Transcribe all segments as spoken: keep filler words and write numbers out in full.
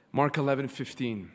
Mark eleven fifteen.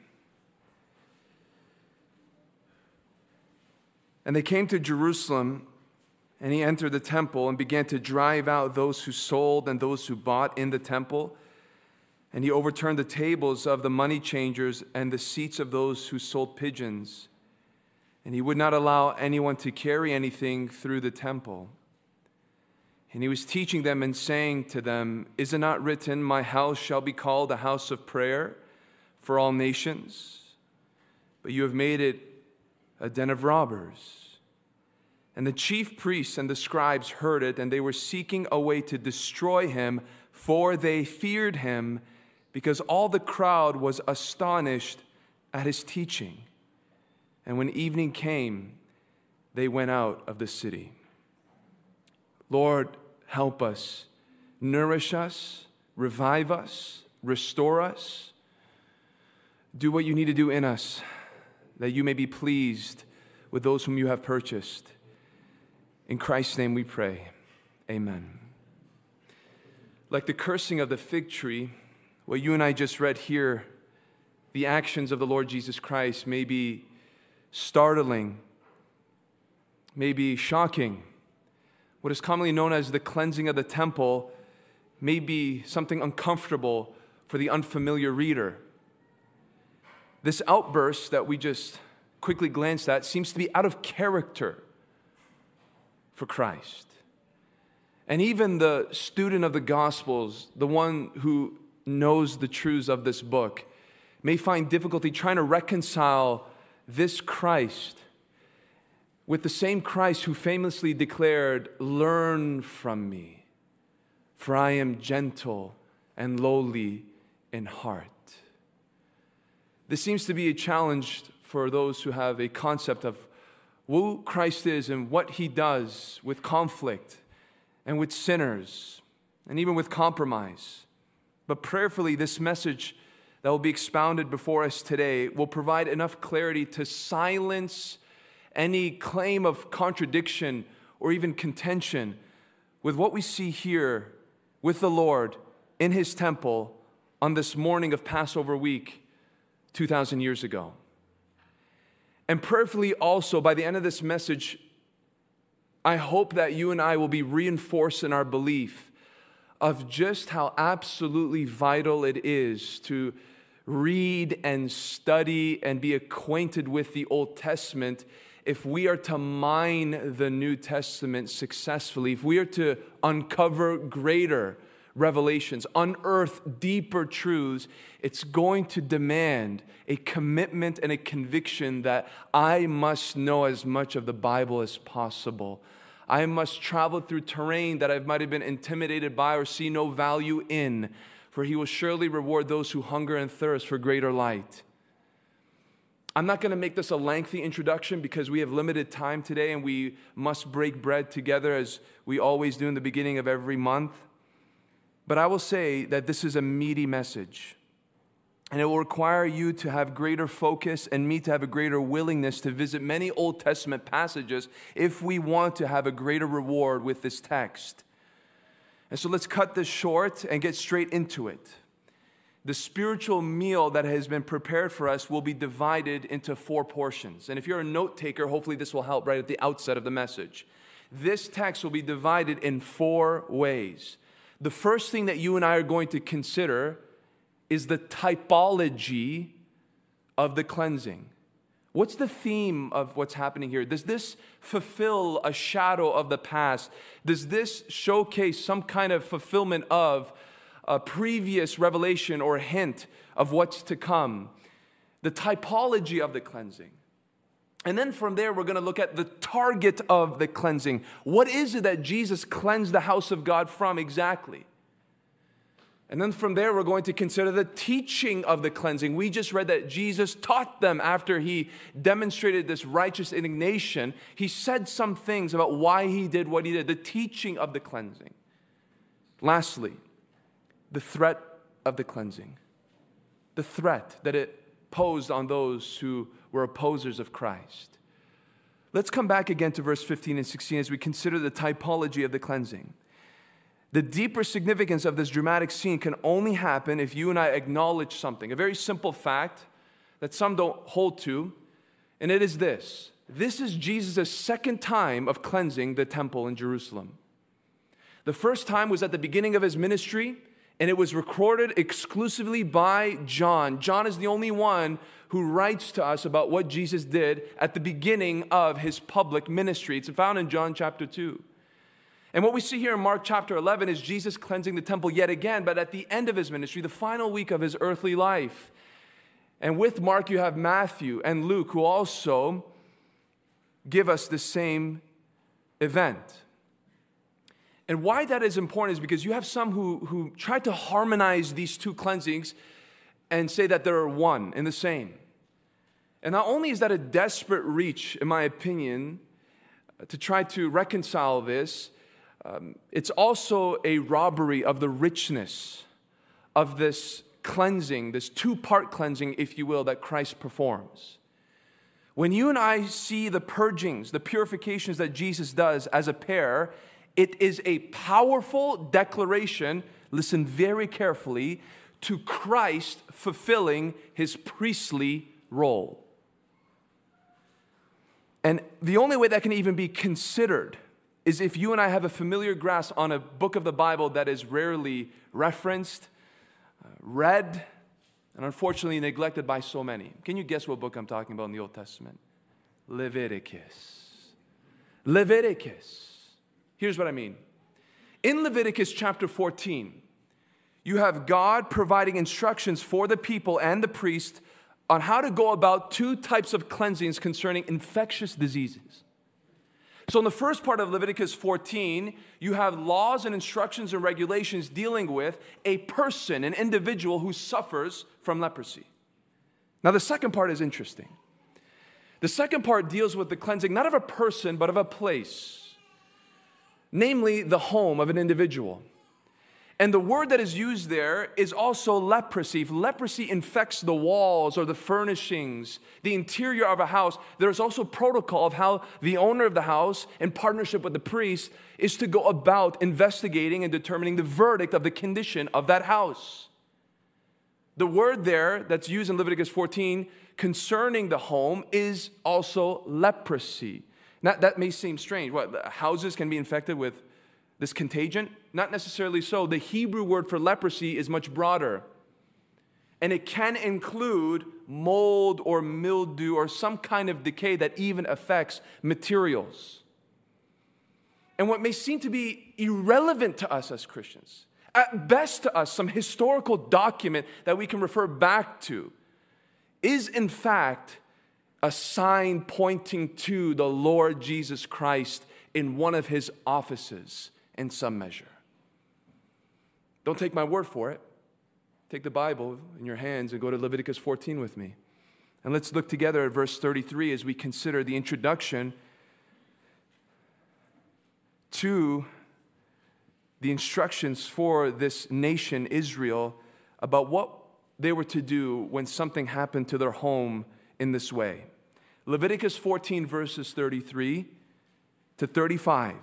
And they came to Jerusalem, and he entered the temple and began to drive out those who sold and those who bought in the temple. And he overturned the tables of the money changers and the seats of those who sold pigeons. And he would not allow anyone to carry anything through the temple. And he was teaching them and saying to them, "Is it not written, 'My house shall be called a house of prayer for all nations'? But you have made it a den of robbers." And the chief priests and the scribes heard it, and they were seeking a way to destroy him, for they feared him, because all the crowd was astonished at his teaching. And when evening came, they went out of the city. Lord, help us, nourish us, revive us, restore us. Do what you need to do in us, that you may be pleased with those whom you have purchased. In Christ's name we pray. Amen. Like the cursing of the fig tree, what you and I just read here, the actions of the Lord Jesus Christ may be startling, may be shocking. What is commonly known as the cleansing of the temple may be something uncomfortable for the unfamiliar reader. This outburst that we just quickly glanced at seems to be out of character for Christ. And even the student of the Gospels, the one who knows the truths of this book, may find difficulty trying to reconcile this Christ with the same Christ who famously declared, "Learn from me, for I am gentle and lowly in heart." This seems to be a challenge for those who have a concept of who Christ is and what he does with conflict and with sinners and even with compromise. But prayerfully, this message that will be expounded before us today will provide enough clarity to silence any claim of contradiction or even contention with what we see here with the Lord in his temple on this morning of Passover week two thousand years ago. And prayerfully also, by the end of this message, I hope that you and I will be reinforced in our belief of just how absolutely vital it is to read and study and be acquainted with the Old Testament if we are to mine the New Testament successfully, if we are to uncover greater revelations, unearth deeper truths. It's going to demand a commitment and a conviction that I must know as much of the Bible as possible. I must travel through terrain that I might have been intimidated by or see no value in, for he will surely reward those who hunger and thirst for greater light. I'm not going to make this a lengthy introduction because we have limited time today and we must break bread together as we always do in the beginning of every month. But I will say that this is a meaty message, and it will require you to have greater focus and me to have a greater willingness to visit many Old Testament passages if we want to have a greater reward with this text. And so let's cut this short and get straight into it. The spiritual meal that has been prepared for us will be divided into four portions. And if you're a note taker, hopefully this will help right at the outset of the message. This text will be divided in four ways. The first thing that you and I are going to consider is the typology of the cleansing. What's the theme of what's happening here? Does this fulfill a shadow of the past? Does this showcase some kind of fulfillment of a previous revelation or hint of what's to come? The typology of the cleansing. And then from there, we're going to look at the target of the cleansing. What is it that Jesus cleansed the house of God from exactly? And then from there, we're going to consider the teaching of the cleansing. We just read that Jesus taught them after he demonstrated this righteous indignation. He said some things about why he did what he did, the teaching of the cleansing. Lastly, the threat of the cleansing. The threat that it posed on those who were opposers of Christ. Let's come back again to verse fifteen and sixteen as we consider the typology of the cleansing. The deeper significance of this dramatic scene can only happen if you and I acknowledge something, a very simple fact that some don't hold to, and it is this. This is Jesus' second time of cleansing the temple in Jerusalem. The first time was at the beginning of his ministry, and it was recorded exclusively by John. John is the only one who writes to us about what Jesus did at the beginning of his public ministry. It's found in John chapter two. And what we see here in Mark chapter eleven is Jesus cleansing the temple yet again, but at the end of his ministry, the final week of his earthly life. And with Mark, you have Matthew and Luke, who also give us the same event. And why that is important is because you have some who, who try to harmonize these two cleansings and say that they're one and the same. And not only is that a desperate reach, in my opinion, to try to reconcile this, um, it's also a robbery of the richness of this cleansing, this two-part cleansing, if you will, that Christ performs. When you and I see the purgings, the purifications that Jesus does as a pair, it is a powerful declaration, listen very carefully, to Christ fulfilling his priestly role. And the only way that can even be considered is if you and I have a familiar grasp on a book of the Bible that is rarely referenced, uh, read, and unfortunately neglected by so many. Can you guess what book I'm talking about in the Old Testament? Leviticus. Leviticus. Here's what I mean. In Leviticus chapter fourteen, you have God providing instructions for the people and the priest on how to go about two types of cleansings concerning infectious diseases. So in the first part of Leviticus fourteen, you have laws and instructions and regulations dealing with a person, an individual who suffers from leprosy. Now the second part is interesting. The second part deals with the cleansing not of a person, but of a place, namely the home of an individual. And the word that is used there is also leprosy. If leprosy infects the walls or the furnishings, the interior of a house, there's also protocol of how the owner of the house, in partnership with the priest, is to go about investigating and determining the verdict of the condition of that house. The word there that's used in Leviticus fourteen concerning the home is also leprosy. Now, that may seem strange. What, houses can be infected with this contagion? Not necessarily so. The Hebrew word for leprosy is much broader. And it can include mold or mildew or some kind of decay that even affects materials. And what may seem to be irrelevant to us as Christians, at best to us, some historical document that we can refer back to, is in fact a sign pointing to the Lord Jesus Christ in one of his offices in some measure. Don't take my word for it. Take the Bible in your hands and go to Leviticus fourteen with me. And let's look together at verse thirty-three as we consider the introduction to the instructions for this nation, Israel, about what they were to do when something happened to their home in this way. Leviticus fourteen, verses thirty-three to thirty-five.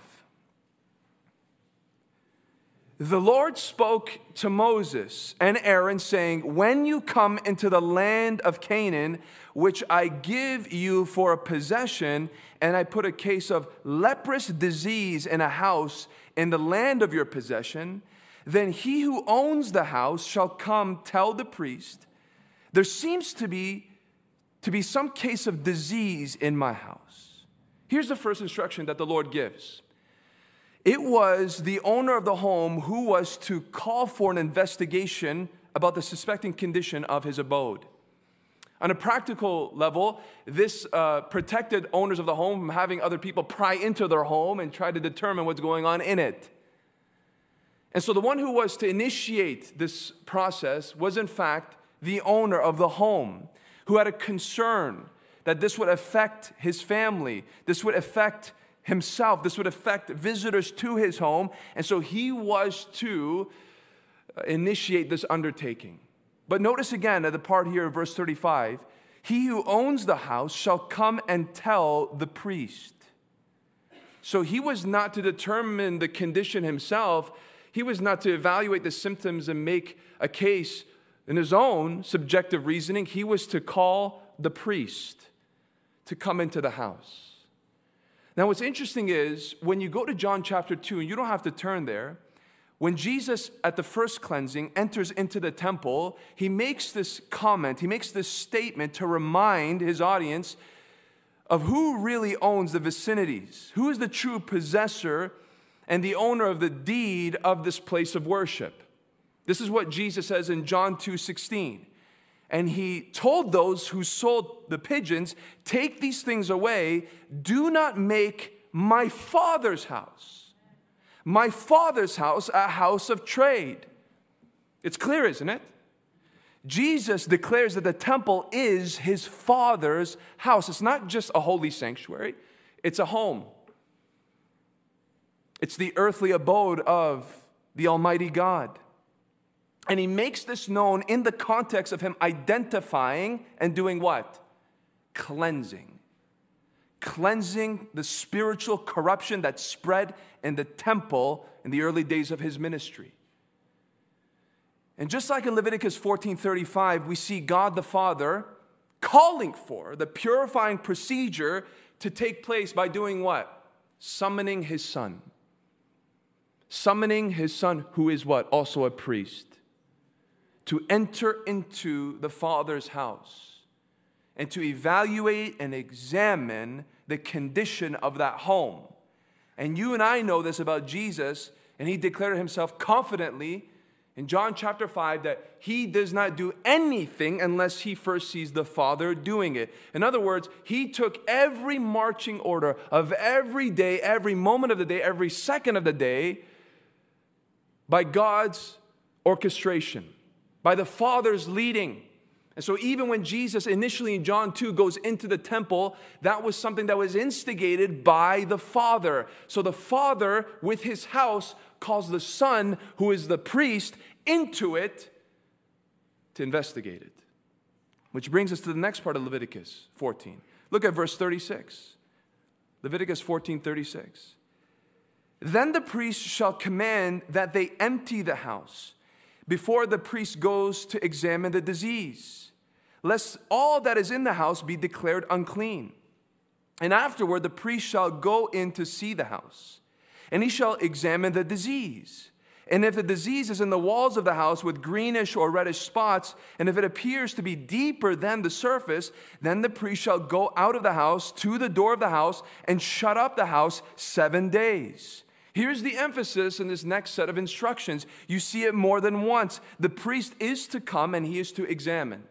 The Lord spoke to Moses and Aaron, saying, when you come into the land of Canaan, which I give you for a possession, and I put a case of leprous disease in a house in the land of your possession, then he who owns the house shall come tell the priest, there seems to be, to be some case of disease in my house. Here's the first instruction that the Lord gives. It was the owner of the home who was to call for an investigation about the suspecting condition of his abode. On a practical level, this uh, protected owners of the home from having other people pry into their home and try to determine what's going on in it. And so the one who was to initiate this process was in fact the owner of the home, who had a concern that this would affect his family, this would affect himself, this would affect visitors to his home, and so he was to initiate this undertaking. But notice again at the part here of verse thirty-five, he who owns the house shall come and tell the priest. So he was not to determine the condition himself, He was not to evaluate the symptoms and make a case in his own subjective reasoning. He was to call the priest to come into the house. Now, what's interesting is when you go to John chapter two, and you don't have to turn there, when Jesus at the first cleansing enters into the temple, he makes this comment, he makes this statement to remind his audience of who really owns the vicinities, who is the true possessor and the owner of the deed of this place of worship. This is what Jesus says in John two sixteen. And he told those who sold the pigeons, take these things away. Do not make my Father's house, my Father's house, a house of trade. It's clear, isn't it? Jesus declares that the temple is his Father's house. It's not just a holy sanctuary. It's a home. It's the earthly abode of the Almighty God. And he makes this known in the context of him identifying and doing what? Cleansing. Cleansing the spiritual corruption that spread in the temple in the early days of his ministry. And just like in Leviticus fourteen thirty-five, we see God the Father calling for the purifying procedure to take place by doing what? Summoning his Son. Summoning his Son, who is what? Also a priest. To enter into the Father's house and to evaluate and examine the condition of that home. And you and I know this about Jesus, and he declared himself confidently in John chapter five that he does not do anything unless he first sees the Father doing it. In other words, he took every marching order of every day, every moment of the day, every second of the day by God's orchestration, by the Father's leading. And so even when Jesus initially in John two goes into the temple, that was something that was instigated by the Father. So the Father with his house calls the Son, who is the priest, into it to investigate it. Which brings us to the next part of Leviticus fourteen. Look at verse thirty-six. Leviticus fourteen thirty-six. Then the priest shall command that they empty the house before the priest goes to examine the disease, lest all that is in the house be declared unclean. And afterward the priest shall go in to see the house, and he shall examine the disease. And if the disease is in the walls of the house with greenish or reddish spots, and if it appears to be deeper than the surface, then the priest shall go out of the house to the door of the house and shut up the house seven days. Here's the emphasis in this next set of instructions. You see it more than once. The priest is to come and he is to examine.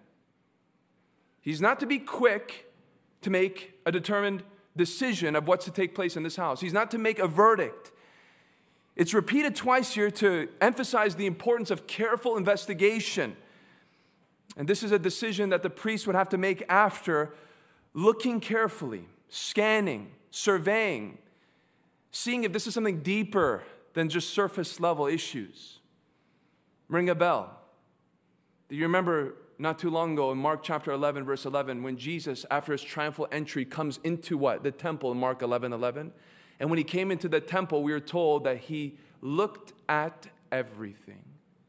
He's not to be quick to make a determined decision of what's to take place in this house. He's not to make a verdict. It's repeated twice here to emphasize the importance of careful investigation. And this is a decision that the priest would have to make after looking carefully, scanning, surveying, seeing if this is something deeper than just surface level issues. Ring a bell. Do you remember not too long ago in Mark chapter eleven, verse eleven, when Jesus, after his triumphal entry, comes into what? The temple in Mark eleven eleven. And when he came into the temple, we are told that he looked at everything.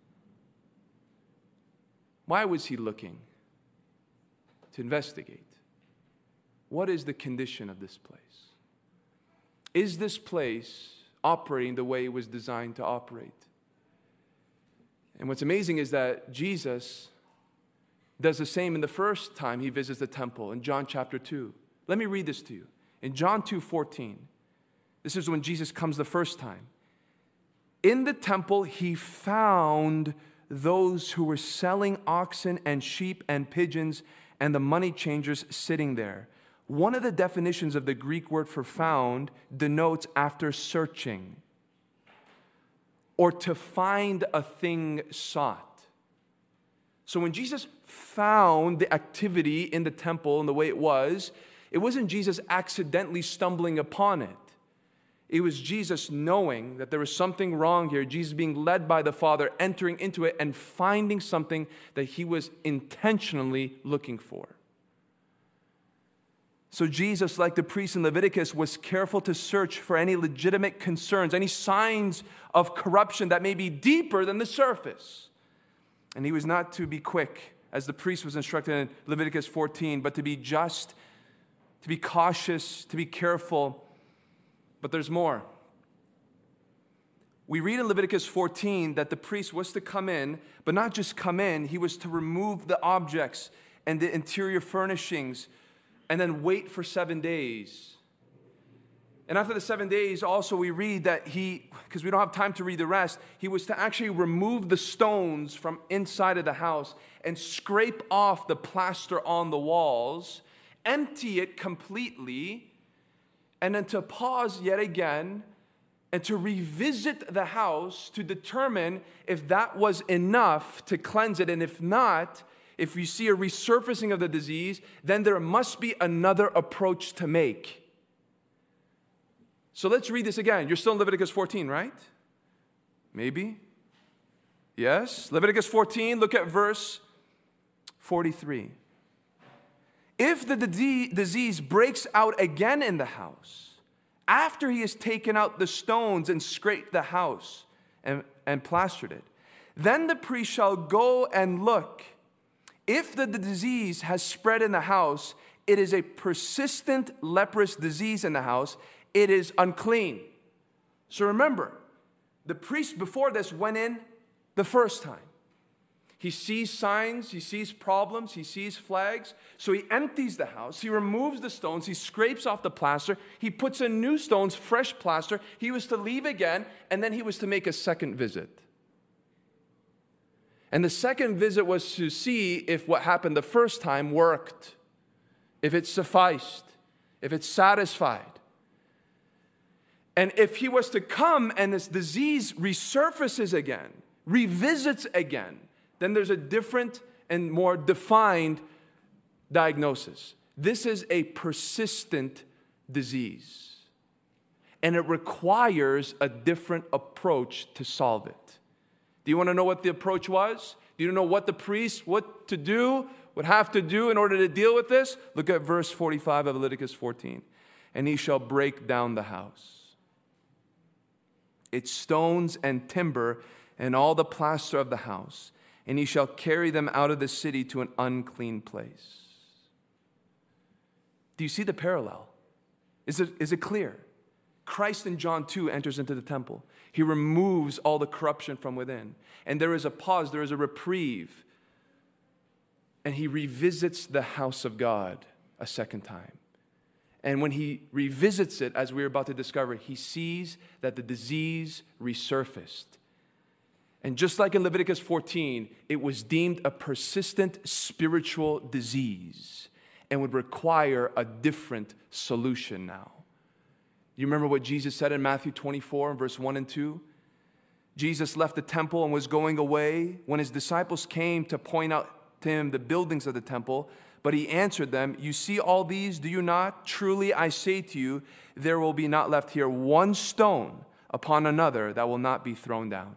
Why was he looking? To investigate. What is the condition of this place? Is this place operating the way it was designed to operate? And what's amazing is that Jesus does the same in the first time he visits the temple in John chapter two. Let me read this to you. In John two fourteen, this is when Jesus comes the first time. In the temple, he found those who were selling oxen and sheep and pigeons and the money changers sitting there. One of the definitions of the Greek word for found denotes after searching or to find a thing sought. So when Jesus found the activity in the temple and the way it was, it wasn't Jesus accidentally stumbling upon it. It was Jesus knowing that there was something wrong here, Jesus being led by the Father, entering into it and finding something that he was intentionally looking for. So Jesus, like the priest in Leviticus, was careful to search for any legitimate concerns, any signs of corruption that may be deeper than the surface. And he was not to be quick, as the priest was instructed in Leviticus fourteen, but to be just, to be cautious, to be careful. But there's more. We read in Leviticus fourteen that the priest was to come in, but not just come in, he was to remove the objects and the interior furnishings and then wait for seven days. And after the seven days, also we read that he, because we don't have time to read the rest, he was to actually remove the stones from inside of the house and scrape off the plaster on the walls, empty it completely, and then to pause yet again and to revisit the house to determine if that was enough to cleanse it. And if not, if you see a resurfacing of the disease, then there must be another approach to make. So let's read this again. You're still in Leviticus fourteen, right? Maybe? Yes? Leviticus fourteen, look at verse forty-three. If the disease breaks out again in the house, after he has taken out the stones and scraped the house and, and plastered it, then the priest shall go and look. If the disease has spread in the house, it is a persistent leprous disease in the house. It is unclean. So remember, the priest before this went in the first time. He sees signs, he sees problems, he sees flags. So he empties the house, he removes the stones, he scrapes off the plaster, he puts in new stones, fresh plaster. He was to leave again, and then he was to make a second visit. And the second visit was to see if what happened the first time worked, if it sufficed, if it satisfied. And if he was to come and this disease resurfaces again, revisits again, then there's a different and more defined diagnosis. This is a persistent disease, and it requires a different approach to solve it. Do you want to know what the approach was? Do you know what the priest, what to do, would have to do in order to deal with this? Look at verse forty-five of Leviticus fourteen. And he shall break down the house, its stones and timber, and all the plaster of the house, and he shall carry them out of the city to an unclean place. Do you see the parallel? Is it, is it clear? Christ in John two enters into the temple. He removes all the corruption from within. And there is a pause, there is a reprieve. And he revisits the house of God a second time. And when he revisits it, as we're about to discover, he sees that the disease resurfaced. And just like in Leviticus fourteen, it was deemed a persistent spiritual disease and would require a different solution now. You remember what Jesus said in Matthew twenty-four, verse one and two? Jesus left the temple and was going away when his disciples came to point out to him the buildings of the temple. But he answered them, "You see all these, do you not? Truly I say to you, there will be not left here one stone upon another that will not be thrown down."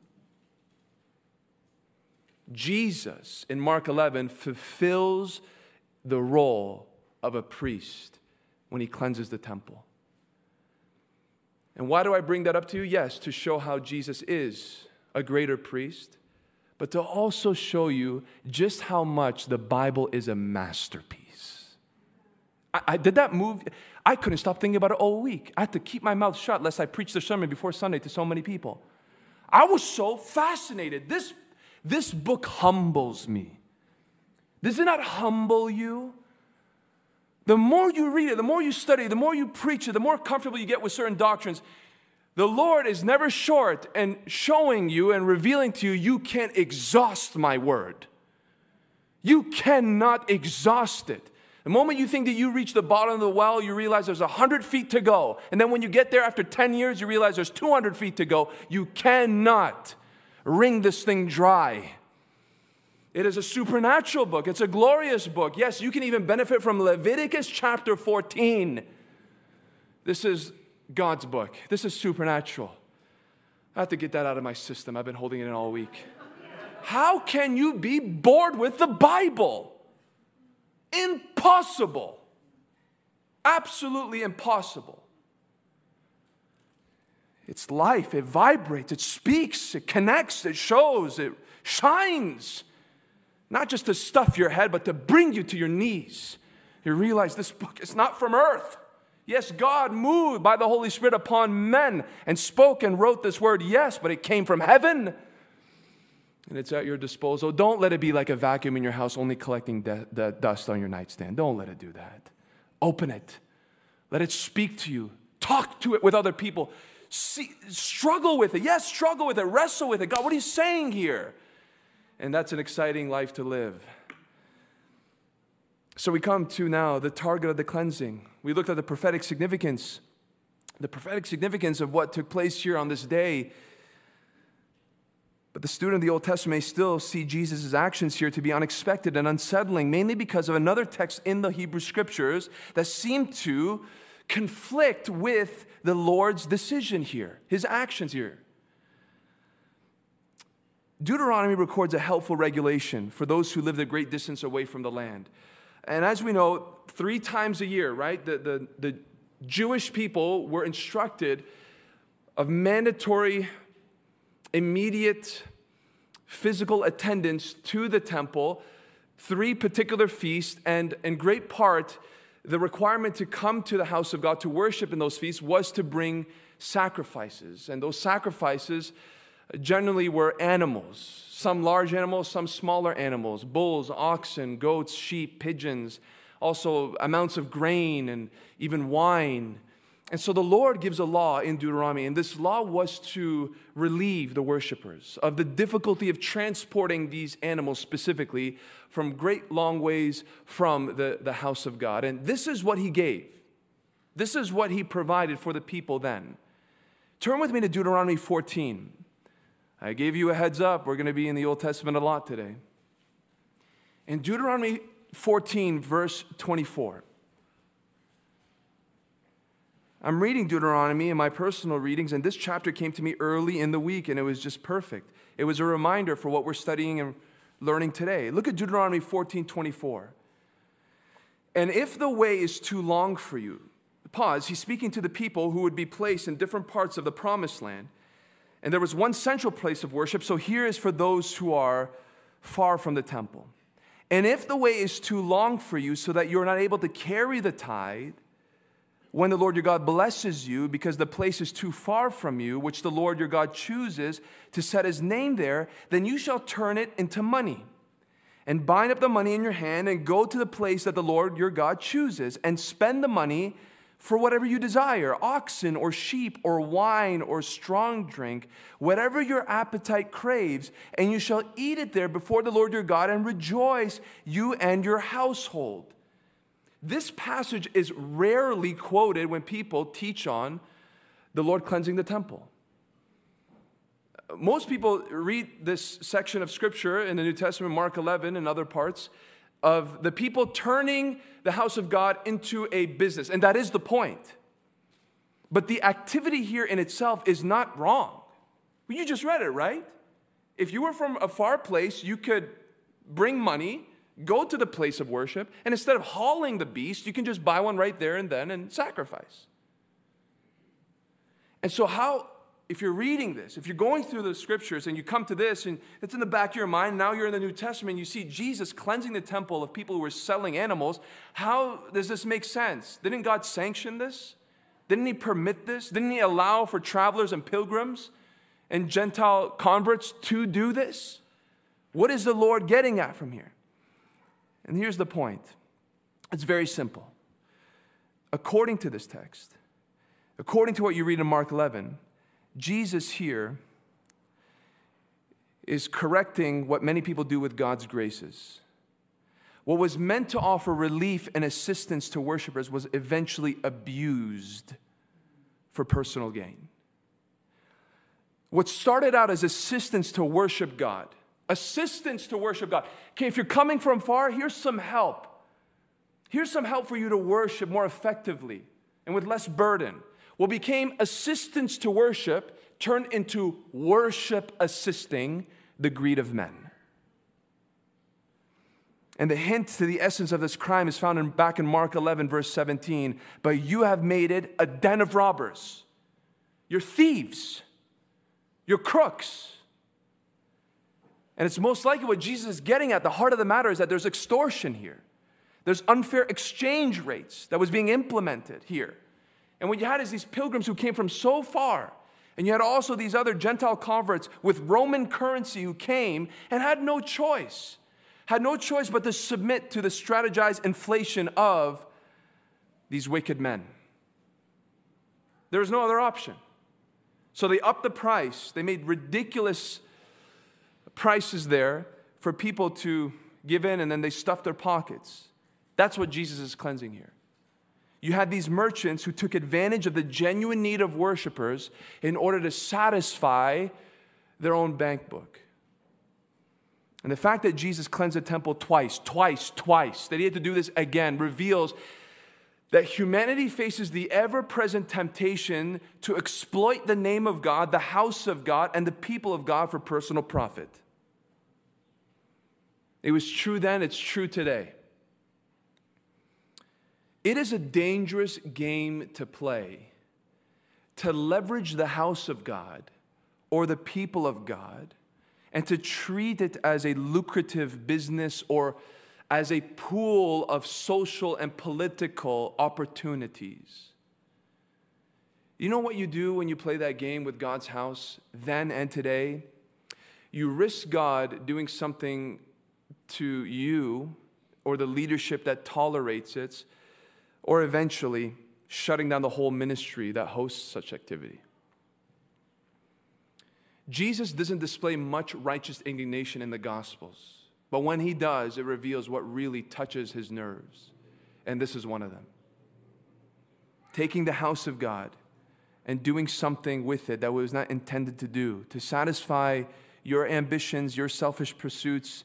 Jesus, in Mark eleven, fulfills the role of a priest when he cleanses the temple. And why do I bring that up to you? Yes, to show how Jesus is a greater priest, but to also show you just how much the Bible is a masterpiece. I, I did that move. I couldn't stop thinking about it all week. I had to keep my mouth shut lest I preach the sermon before Sunday to so many people. I was so fascinated. This, this book humbles me. Does it not humble you? The more you read it, the more you study, the more you preach it, the more comfortable you get with certain doctrines. The Lord is never short in showing you and revealing to you, you can't exhaust my word. You cannot exhaust it. The moment you think that you reach the bottom of the well, you realize there's one hundred feet to go. And then when you get there after ten years, you realize there's two hundred feet to go. You cannot wring this thing dry. It is a supernatural book. It's a glorious book. Yes, you can even benefit from Leviticus chapter fourteen. This is God's book. This is supernatural. I have to get that out of my system. I've been holding it in all week. How can you be bored with the Bible? Impossible. Absolutely impossible. It's life. It vibrates. It speaks. It connects. It shows. It shines. Not just to stuff your head, but to bring you to your knees. You realize this book is not from earth. Yes, God moved by the Holy Spirit upon men and spoke and wrote this word. Yes, but it came from heaven. And it's at your disposal. Don't let it be like a vacuum in your house only collecting de- the dust on your nightstand. Don't let it do that. Open it. Let it speak to you. Talk to it with other people. See, struggle with it. Yes, struggle with it. Wrestle with it. God, what are you saying here? And that's an exciting life to live. So we come to now the target of the cleansing. We looked at the prophetic significance. The prophetic significance of what took place here on this day. But the student of the Old Testament may still see Jesus' actions here to be unexpected and unsettling, mainly because of another text in the Hebrew Scriptures that seemed to conflict with the Lord's decision here, his actions here. Deuteronomy records a helpful regulation for those who lived a great distance away from the land. And as we know, three times a year, right, the, the, the Jewish people were instructed of mandatory, immediate physical attendance to the temple, three particular feasts, and in great part, the requirement to come to the house of God to worship in those feasts was to bring sacrifices. And those sacrifices generally were animals, some large animals, some smaller animals, bulls, oxen, goats, sheep, pigeons, also amounts of grain and even wine. And so the Lord gives a law in Deuteronomy, and this law was to relieve the worshipers of the difficulty of transporting these animals specifically from great long ways from the, the house of God. And this is what he gave. This is what he provided for the people then. Turn with me to Deuteronomy fourteen. I gave you a heads up. We're going to be in the Old Testament a lot today. In Deuteronomy fourteen, verse twenty-four. I'm reading Deuteronomy in my personal readings, and this chapter came to me early in the week, and it was just perfect. It was a reminder for what we're studying and learning today. Look at Deuteronomy fourteen twenty-four. And if the way is too long for you, pause, he's speaking to the people who would be placed in different parts of the promised land. And there was one central place of worship, so here is for those who are far from the temple. And if the way is too long for you so that you're not able to carry the tithe, when the Lord your God blesses you because the place is too far from you, which the Lord your God chooses to set his name there, then you shall turn it into money and bind up the money in your hand and go to the place that the Lord your God chooses and spend the money for whatever you desire, oxen or sheep or wine or strong drink, whatever your appetite craves, and you shall eat it there before the Lord your God and rejoice, you and your household. This passage is rarely quoted when people teach on the Lord cleansing the temple. Most people read this section of Scripture in the New Testament, Mark eleven and other parts, of the people turning the house of God into a business. And that is the point. But the activity here in itself is not wrong. Well, you just read it, right? If you were from a far place, you could bring money, go to the place of worship, and instead of hauling the beast, you can just buy one right there and then and sacrifice. And so how, if you're reading this, if you're going through the Scriptures and you come to this and it's in the back of your mind, now you're in the New Testament, you see Jesus cleansing the temple of people who were selling animals, how does this make sense? Didn't God sanction this? Didn't he permit this? Didn't he allow for travelers and pilgrims and Gentile converts to do this? What is the Lord getting at from here? And here's the point. It's very simple. According to this text, according to what you read in Mark eleven, Jesus here is correcting what many people do with God's graces. What was meant to offer relief and assistance to worshipers was eventually abused for personal gain. What started out as assistance to worship God, assistance to worship God. Okay, if you're coming from far, here's some help. Here's some help for you to worship more effectively and with less burden. What became assistance to worship turned into worship assisting the greed of men. And the hint to the essence of this crime is found in, back in Mark eleven, verse seventeen. But you have made it a den of robbers. You're thieves. You're crooks. And it's most likely what Jesus is getting at. The heart of the matter is that there's extortion here. There's unfair exchange rates that was being implemented here. And what you had is these pilgrims who came from so far. And you had also these other Gentile converts with Roman currency who came and had no choice. Had no choice but to submit to the strategized inflation of these wicked men. There was no other option. So they upped the price. They made ridiculous prices there for people to give in, and then they stuffed their pockets. That's what Jesus is cleansing here. You had these merchants who took advantage of the genuine need of worshipers in order to satisfy their own bank book. And the fact that Jesus cleansed the temple twice, twice, twice, that he had to do this again, reveals that humanity faces the ever-present temptation to exploit the name of God, the house of God, and the people of God for personal profit. It was true then, it's true today. It is a dangerous game to play, to leverage the house of God or the people of God and to treat it as a lucrative business or as a pool of social and political opportunities. You know what you do when you play that game with God's house, then and today? You risk God doing something to you or the leadership that tolerates it, or eventually shutting down the whole ministry that hosts such activity. Jesus doesn't display much righteous indignation in the Gospels, but when he does, it reveals what really touches his nerves. And this is one of them. Taking the house of God and doing something with it that was not intended to do, to satisfy your ambitions, your selfish pursuits.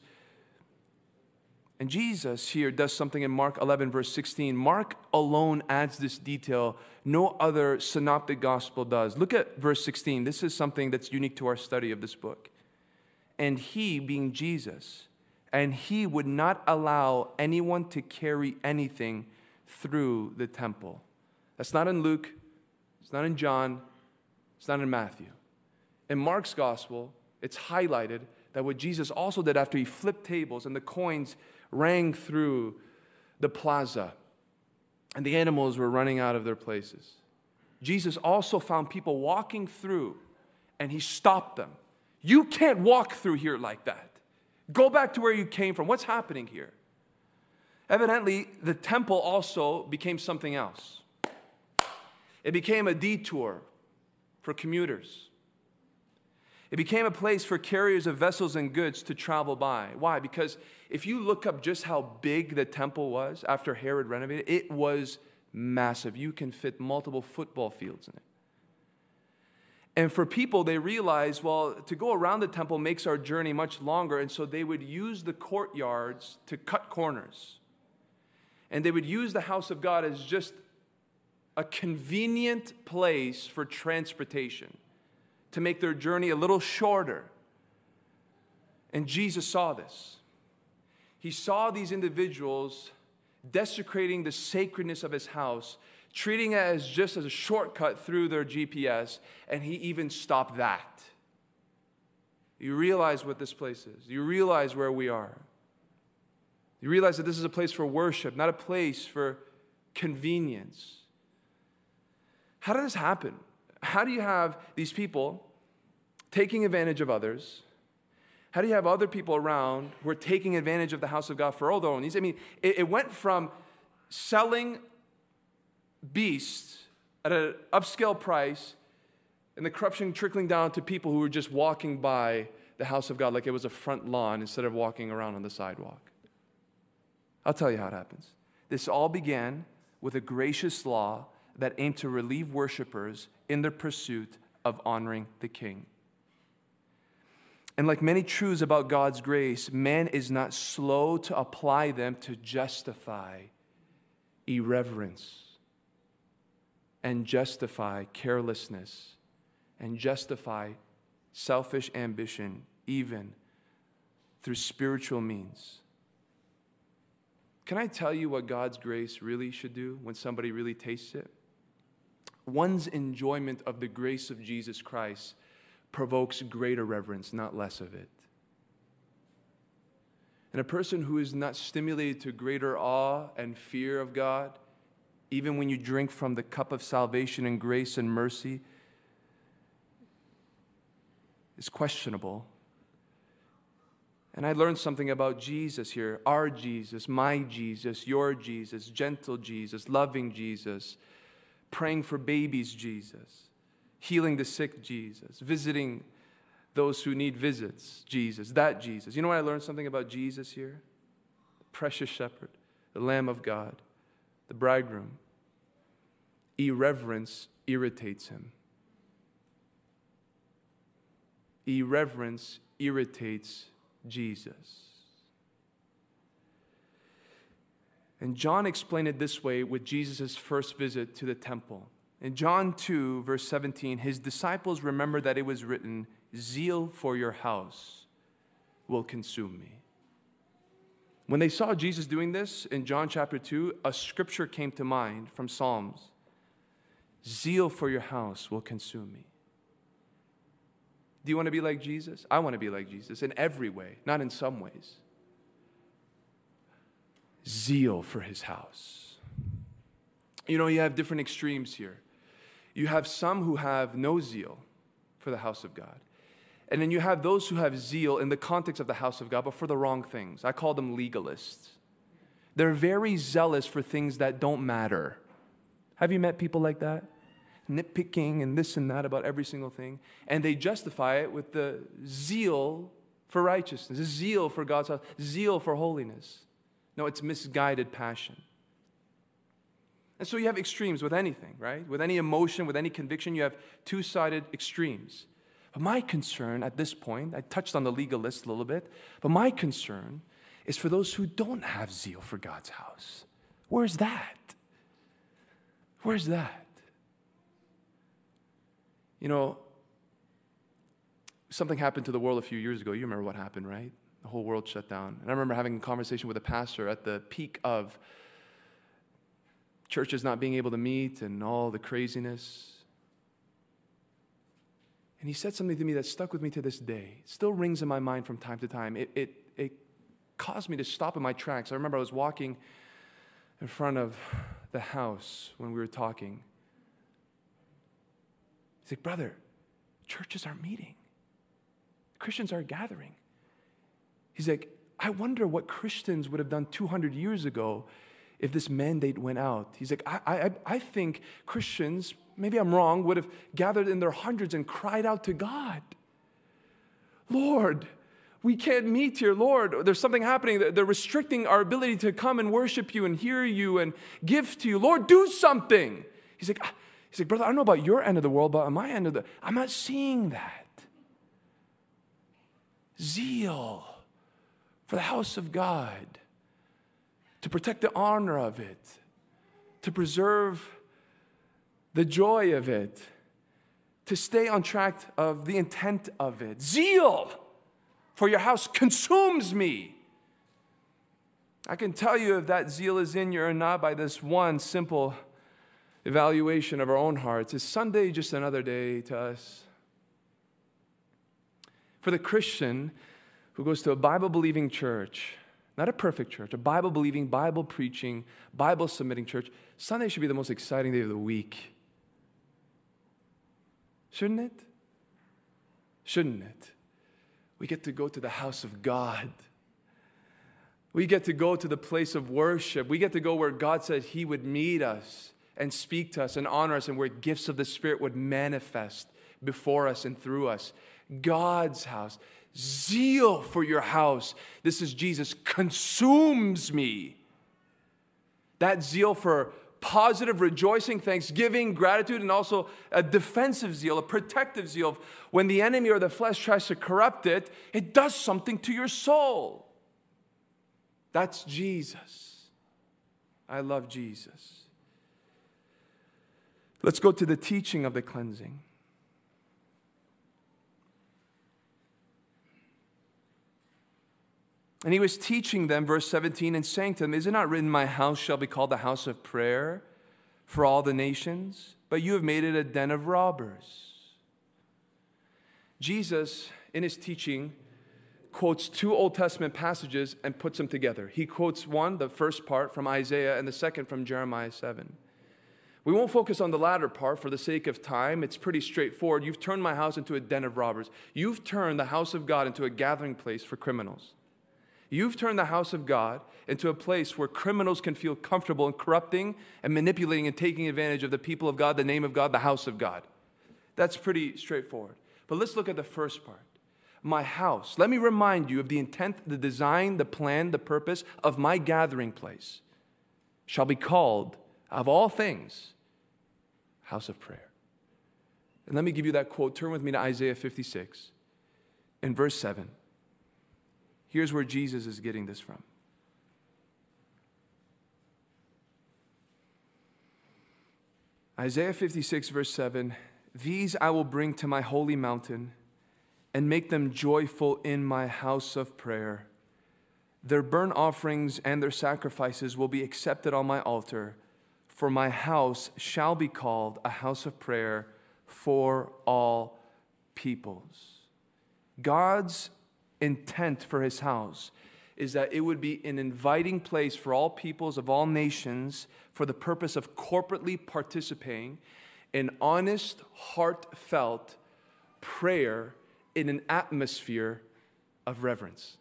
And Jesus here does something in Mark eleven, verse sixteen. Mark alone adds this detail. No other synoptic gospel does. Look at verse sixteen. This is something that's unique to our study of this book. And he, being Jesus, and he would not allow anyone to carry anything through the temple. That's not in Luke. It's not in John. It's not in Matthew. In Mark's gospel, it's highlighted that what Jesus also did after he flipped tables and the coins rang through the plaza and the animals were running out of their places. Jesus also found people walking through and he stopped them. You can't walk through here like that. Go back to where you came from. What's happening here? Evidently, the temple also became something else. It became a detour for commuters. It became a place for carriers of vessels and goods to travel by. Why? Because if you look up just how big the temple was after Herod renovated, it was massive. You can fit multiple football fields in it. And for people, they realized, well, to go around the temple makes our journey much longer, and so they would use the courtyards to cut corners. And they would use the house of God as just a convenient place for transportation, to make their journey a little shorter. And Jesus saw this. He saw these individuals desecrating the sacredness of his house, treating it as just as a shortcut through their G P S, and he even stopped that. You realize what this place is. You realize where we are. You realize that this is a place for worship, not a place for convenience. How did this happen? How do you have these people taking advantage of others? How do you have other people around who are taking advantage of the house of God for all their own needs? I mean, it, it went from selling beasts at an upscale price and the corruption trickling down to people who were just walking by the house of God like it was a front lawn instead of walking around on the sidewalk. I'll tell you how it happens. This all began with a gracious law that aimed to relieve worshipers in their pursuit of honoring the King. And like many truths about God's grace, man is not slow to apply them to justify irreverence and justify carelessness and justify selfish ambition, even through spiritual means. Can I tell you what God's grace really should do when somebody really tastes it? One's enjoyment of the grace of Jesus Christ provokes greater reverence, not less of it. And a person who is not stimulated to greater awe and fear of God, even when you drink from the cup of salvation and grace and mercy, is questionable. And I learned something about Jesus here. Our Jesus, my Jesus, your Jesus, gentle Jesus, loving Jesus, praying for babies Jesus, healing the sick Jesus, visiting those who need visits Jesus, that Jesus. You know what I learned something about Jesus here? The precious shepherd, the Lamb of God, the bridegroom. Irreverence irritates him. Irreverence irritates Jesus. And John explained it this way with Jesus' first visit to the temple. In John two, verse seventeen, his disciples remembered that it was written, "Zeal for your house will consume me." When they saw Jesus doing this in John chapter two, a scripture came to mind from Psalms. Zeal for your house will consume me. Do you want to be like Jesus? I want to be like Jesus in every way, not in some ways. Zeal for his house. You know, you have different extremes here. You have some who have no zeal for the house of God. And then you have those who have zeal in the context of the house of God, but for the wrong things. I call them legalists. They're very zealous for things that don't matter. Have you met people like that? Nitpicking and this and that about every single thing. And they justify it with the zeal for righteousness, zeal for God's house, zeal for holiness. No, it's misguided passion. And so you have extremes with anything, right? With any emotion, with any conviction, you have two-sided extremes. But my concern at this point, I touched on the legalist a little bit, but my concern is for those who don't have zeal for God's house. Where's that? Where's that? You know, something happened to the world a few years ago. You remember what happened, right? The whole world shut down. And I remember having a conversation with a pastor at the peak of churches not being able to meet and all the craziness. And he said something to me that stuck with me to this day. It still rings in my mind from time to time. It, it, it caused me to stop in my tracks. I remember I was walking in front of the house when we were talking. He's like, brother, churches aren't meeting. Christians are gathering. He's like, I wonder what Christians would have done two hundred years ago if this mandate went out. He's like, I, I, I think Christians, maybe I'm wrong, would have gathered in their hundreds and cried out to God. Lord, we can't meet here. Lord, there's something happening. They're restricting our ability to come and worship you and hear you and give to you. Lord, do something. He's like, he's like, brother, I don't know about your end of the world, but on my end of the, I'm not seeing that. Zeal for the house of God, to protect the honor of it, to preserve the joy of it, to stay on track of the intent of it. Zeal for your house consumes me. I can tell you if that zeal is in you or not by this one simple evaluation of our own hearts. Is Sunday just another day to us? For the Christian who goes to a Bible-believing church, not a perfect church, a Bible-believing, Bible-preaching, Bible-submitting church, Sunday should be the most exciting day of the week. Shouldn't it? Shouldn't it? We get to go to the house of God. We get to go to the place of worship. We get to go where God said He would meet us and speak to us and honor us, and where gifts of the Spirit would manifest before us and through us. God's house. Zeal for your house. This is Jesus. Consumes me. That zeal for positive rejoicing, thanksgiving, gratitude, and also a defensive zeal, a protective zeal. When the enemy or the flesh tries to corrupt it, it does something to your soul. That's Jesus. I love Jesus. Let's go to the teaching of the cleansing. And he was teaching them, verse seventeen, and saying to them, is it not written, my house shall be called the house of prayer for all the nations? But you have made it a den of robbers. Jesus, in his teaching, quotes two Old Testament passages and puts them together. He quotes one, the first part, from Isaiah, and the second from Jeremiah seven. We won't focus on the latter part for the sake of time. It's pretty straightforward. You've turned my house into a den of robbers. You've turned the house of God into a gathering place for criminals. You've turned the house of God into a place where criminals can feel comfortable in corrupting and manipulating and taking advantage of the people of God, the name of God, the house of God. That's pretty straightforward. But let's look at the first part. My house. Let me remind you of the intent, the design, the plan, the purpose of my gathering place shall be called, of all things, house of prayer. And let me give you that quote. Turn with me to Isaiah fifty-six. In verse seven. Here's where Jesus is getting this from. Isaiah fifty-six, verse seven. These I will bring to my holy mountain and make them joyful in my house of prayer. Their burnt offerings and their sacrifices will be accepted on my altar, for my house shall be called a house of prayer for all peoples. God's intent for his house is that it would be an inviting place for all peoples of all nations for the purpose of corporately participating in honest, heartfelt prayer in an atmosphere of reverence.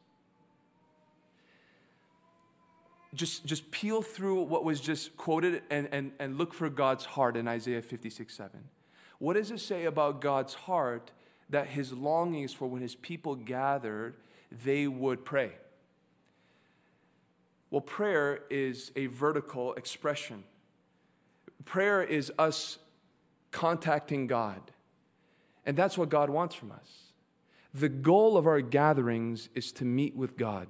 Just, just peel through what was just quoted and, and, and look for God's heart in Isaiah fifty-six, seven. What does it say about God's heart that his longings for when his people gathered, they would pray? Well, prayer is a vertical expression. Prayer is us contacting God. And that's what God wants from us. The goal of our gatherings is to meet with God.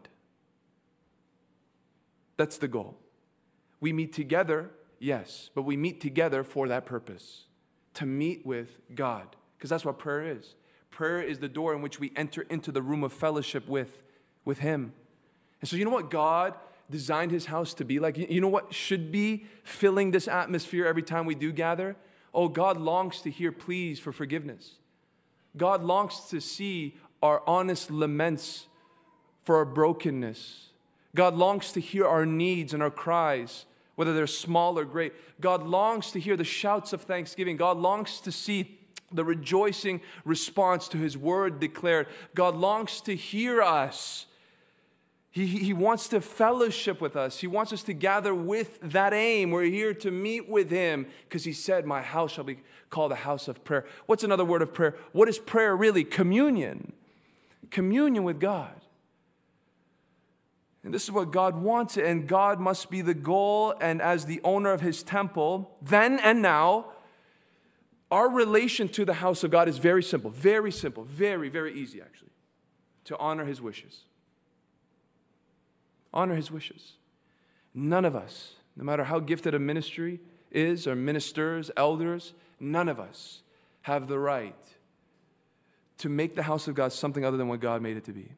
That's the goal. We meet together, yes, but we meet together for that purpose, to meet with God, because that's what prayer is. Prayer is the door in which we enter into the room of fellowship with, with him. And so you know what God designed his house to be like? You know what should be filling this atmosphere every time we do gather? Oh, God longs to hear pleas for forgiveness. God longs to see our honest laments for our brokenness. God longs to hear our needs and our cries, whether they're small or great. God longs to hear the shouts of thanksgiving. God longs to see the rejoicing response to his word declared. God longs to hear us. He, he wants to fellowship with us. He wants us to gather with that aim. We're here to meet with him because he said, my house shall be called a house of prayer. What's another word of prayer? What is prayer really? Communion. Communion with God. And this is what God wants, and God must be the goal. And as the owner of his temple, then and now, our relation to the house of God is very simple, very simple, very, very easy actually, to honor his wishes. Honor his wishes. None of us, no matter how gifted a ministry is, or ministers, elders, none of us have the right to make the house of God something other than what God made it to be.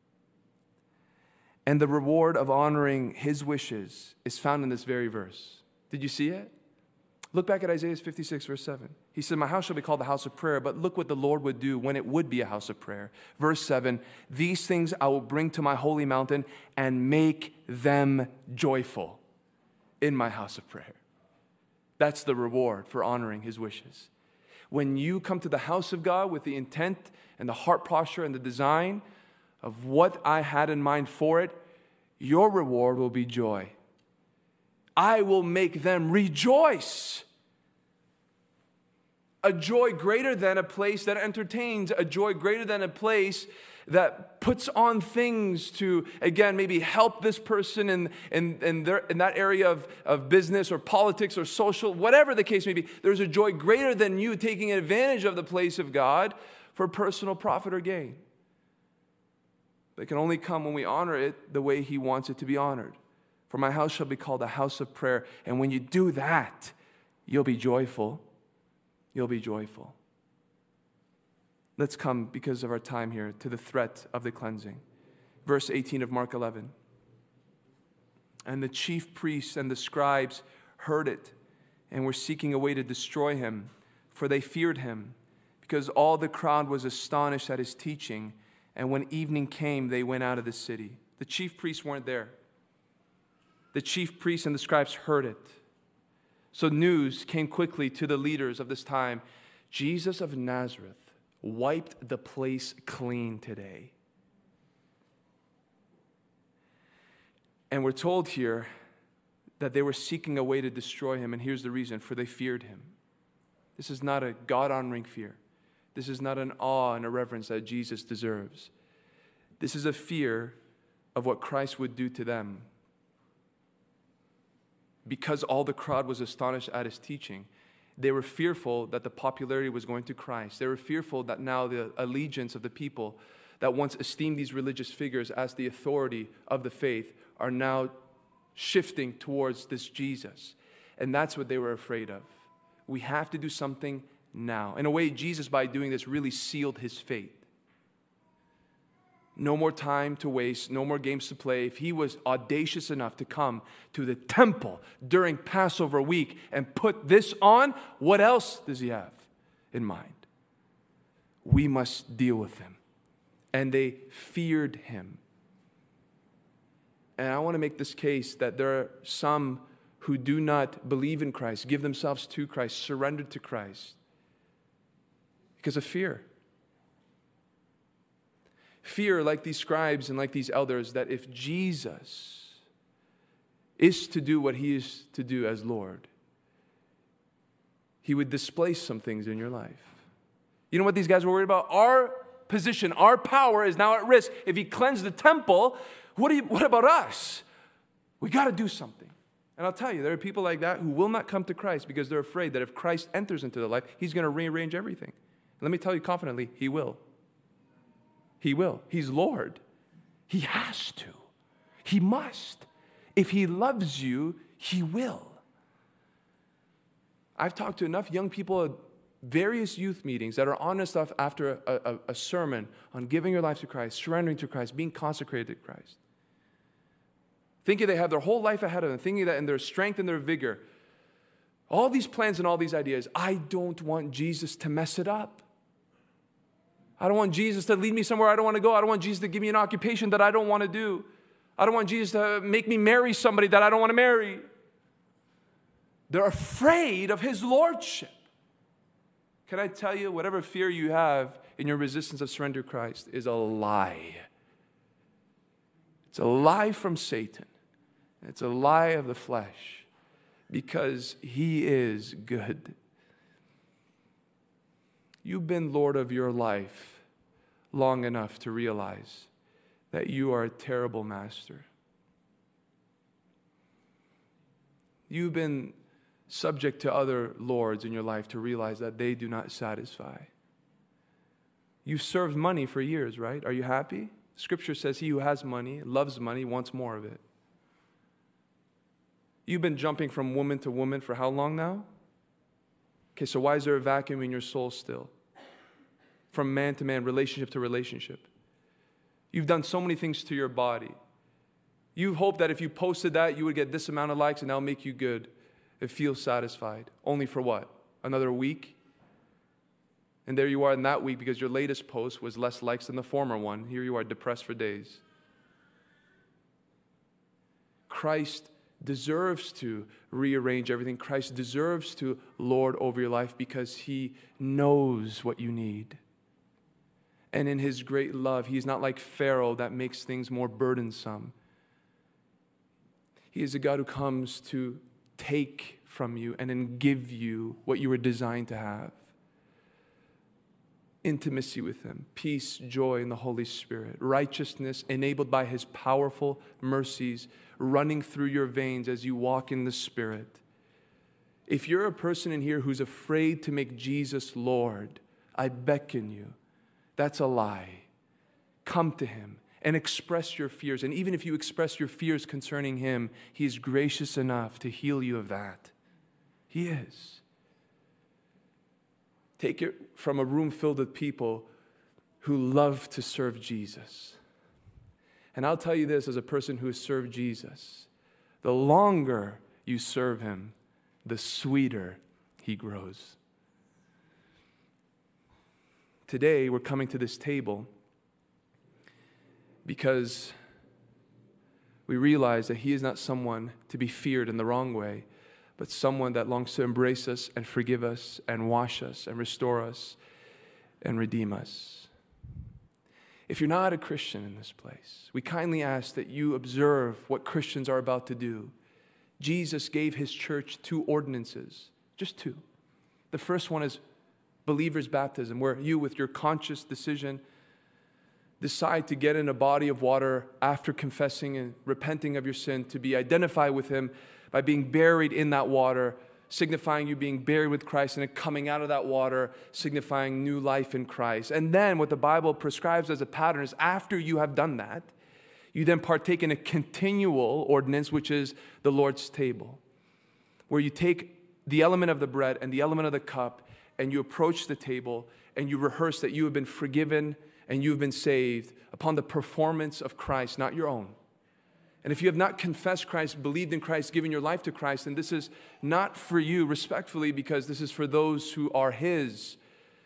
And the reward of honoring his wishes is found in this very verse. Did you see it? Look back at Isaiah fifty-six, verse seven. He said, my house shall be called the house of prayer, but look what the Lord would do when it would be a house of prayer. Verse seven, these things I will bring to my holy mountain and make them joyful in my house of prayer. That's the reward for honoring his wishes. When you come to the house of God with the intent and the heart posture and the design of what I had in mind for it, your reward will be joy. I will make them rejoice. A joy greater than a place that entertains, a joy greater than a place that puts on things to, again, maybe help this person in, in, in, their, in that area of, of business or politics or social, whatever the case may be. There's a joy greater than you taking advantage of the place of God for personal profit or gain. But it can only come when we honor it the way he wants it to be honored. For my house shall be called a house of prayer. And when you do that, you'll be joyful. You'll be joyful. Let's come, because of our time here, to the threat of the cleansing. Verse eighteen of Mark eleven. And the chief priests and the scribes heard it and were seeking a way to destroy him, for they feared him, because all the crowd was astonished at his teaching. And when evening came, they went out of the city. The chief priests weren't there. The chief priests and the scribes heard it. So news came quickly to the leaders of this time. Jesus of Nazareth wiped the place clean today. And we're told here that they were seeking a way to destroy him. And here's the reason: for they feared him. This is not a God-honoring fear. This is not an awe and a reverence that Jesus deserves. This is a fear of what Christ would do to them. Because all the crowd was astonished at his teaching, they were fearful that the popularity was going to Christ. They were fearful that now the allegiance of the people that once esteemed these religious figures as the authority of the faith are now shifting towards this Jesus. And that's what they were afraid of. We have to do something now. In a way, Jesus, by doing this, really sealed his fate. No more time to waste, no more games to play. If he was audacious enough to come to the temple during Passover week and put this on, what else does he have in mind? We must deal with him. And they feared him. And I want to make this case that there are some who do not believe in Christ, give themselves to Christ, surrender to Christ because of fear. Fear, like these scribes and like these elders, that if Jesus is to do what he is to do as Lord, he would displace some things in your life. You know what these guys were worried about? Our position, our power is now at risk. If he cleansed the temple, what, do you, what about us? We got to do something. And I'll tell you, there are people like that who will not come to Christ because they're afraid that if Christ enters into their life, he's going to rearrange everything. Let me tell you confidently, he will. He will. He's Lord. He has to. He must. If he loves you, he will. I've talked to enough young people at various youth meetings that are honest enough after a, a, a sermon on giving your life to Christ, surrendering to Christ, being consecrated to Christ. Thinking they have their whole life ahead of them, thinking that in their strength and their vigor, all these plans and all these ideas, I don't want Jesus to mess it up. I don't want Jesus to lead me somewhere I don't want to go. I don't want Jesus to give me an occupation that I don't want to do. I don't want Jesus to make me marry somebody that I don't want to marry. They're afraid of his lordship. Can I tell you, whatever fear you have in your resistance of surrender to Christ is a lie. It's a lie from Satan. It's a lie of the flesh because he is good. You've been Lord of your life long enough to realize that you are a terrible master. You've been subject to other lords in your life to realize that they do not satisfy. You've served money for years, right? Are you happy? Scripture says he who has money, loves money, wants more of it. You've been jumping from woman to woman for how long now? Okay, so why is there a vacuum in your soul still? From man to man, relationship to relationship. You've done so many things to your body. You hoped that if you posted that, you would get this amount of likes and that'll make you good and feel satisfied. Only for what? Another week? And there you are in that week because your latest post was less likes than the former one. Here you are depressed for days. Christ deserves to rearrange everything. Christ deserves to lord over your life because he knows what you need. And in his great love, he's not like Pharaoh that makes things more burdensome. He is a God who comes to take from you and then give you what you were designed to have. Intimacy with him, peace, joy in the Holy Spirit, righteousness enabled by his powerful mercies running through your veins as you walk in the Spirit. If you're a person in here who's afraid to make Jesus Lord, I beckon you, that's a lie. Come to him and express your fears. And even if you express your fears concerning him, he is gracious enough to heal you of that. He is. Take it from a room filled with people who love to serve Jesus. And I'll tell you this as a person who has served Jesus, the longer you serve him, the sweeter he grows. Today, we're coming to this table because we realize that he is not someone to be feared in the wrong way, but someone that longs to embrace us and forgive us and wash us and restore us and redeem us. If you're not a Christian in this place, we kindly ask that you observe what Christians are about to do. Jesus gave his church two ordinances, just two. The first one is believer's baptism, where you, with your conscious decision, decide to get in a body of water after confessing and repenting of your sin, to be identified with him by being buried in that water, signifying you being buried with Christ, and then coming out of that water, signifying new life in Christ. And then what the Bible prescribes as a pattern is after you have done that, you then partake in a continual ordinance, which is the Lord's table, where you take the element of the bread and the element of the cup, and you approach the table, and you rehearse that you have been forgiven and you've been saved upon the performance of Christ, not your own. And if you have not confessed Christ, believed in Christ, given your life to Christ, then this is not for you, respectfully, because this is for those who are his.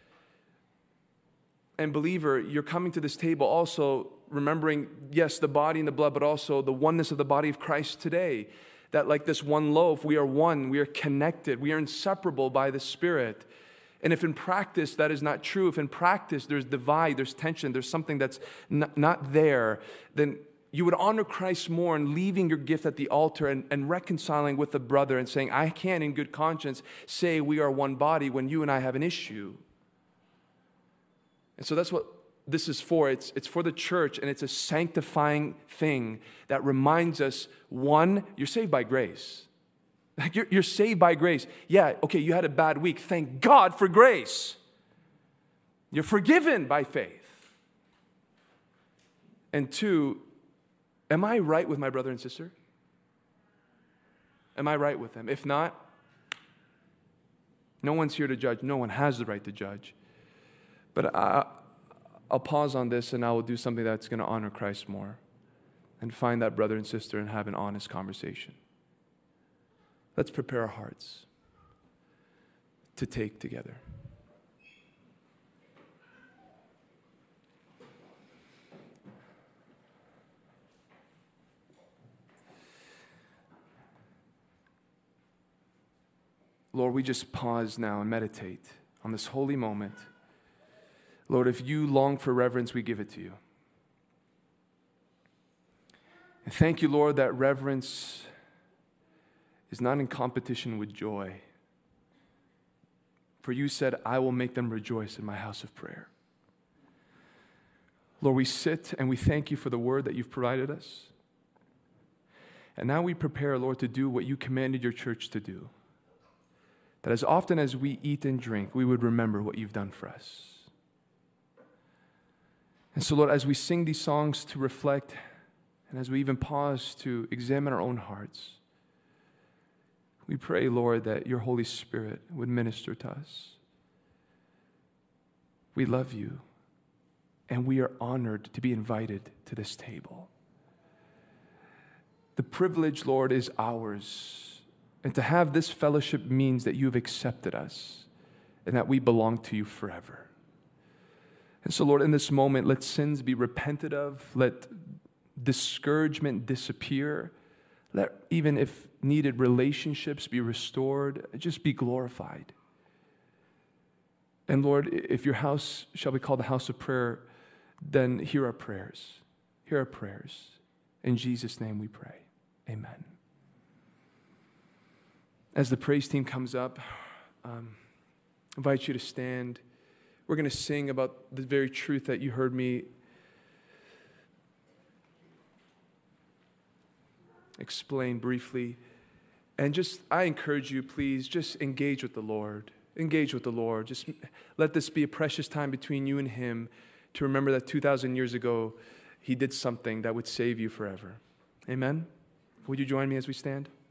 And believer, you're coming to this table also remembering, yes, the body and the blood, but also the oneness of the body of Christ today. That like this one loaf, we are one, we are connected, we are inseparable by the Spirit. And if in practice that is not true, if in practice there's divide, there's tension, there's something that's not, not there, then you would honor Christ more in leaving your gift at the altar and, and reconciling with the brother and saying, I can't in good conscience say we are one body when you and I have an issue. And so that's what this is for. It's, it's for the church, and it's a sanctifying thing that reminds us, one, you're saved by grace. Like you're, you're saved by grace. Yeah, okay, you had a bad week. Thank God for grace. You're forgiven by faith. And two, am I right with my brother and sister? Am I right with them? If not, no one's here to judge. No one has the right to judge. But I, I'll pause on this, and I will do something that's going to honor Christ more and find that brother and sister and have an honest conversation. Let's prepare our hearts to take together. Lord, we just pause now and meditate on this holy moment. Lord, if you long for reverence, we give it to you. And thank you, Lord, that reverence is not in competition with joy. For you said, I will make them rejoice in my house of prayer. Lord, we sit and we thank you for the word that you've provided us. And now we prepare, Lord, to do what you commanded your church to do. That as often as we eat and drink, we would remember what you've done for us. And so, Lord, as we sing these songs to reflect, and as we even pause to examine our own hearts, we pray, Lord, that your Holy Spirit would minister to us. We love you, and we are honored to be invited to this table. The privilege, Lord, is ours. And to have this fellowship means that you have accepted us and that we belong to you forever. And so, Lord, in this moment, let sins be repented of. Let discouragement disappear. Let, even if needed, relationships be restored. Just be glorified. And Lord, if your house shall be called a house of prayer, then hear our prayers. Hear our prayers. In Jesus' name we pray. Amen. As the praise team comes up, um, I invite you to stand. We're going to sing about the very truth that you heard me explain briefly. And just, I encourage you, please, just engage with the Lord. Engage with the Lord. Just let this be a precious time between you and him to remember that two thousand years ago, he did something that would save you forever. Amen? Would you join me as we stand?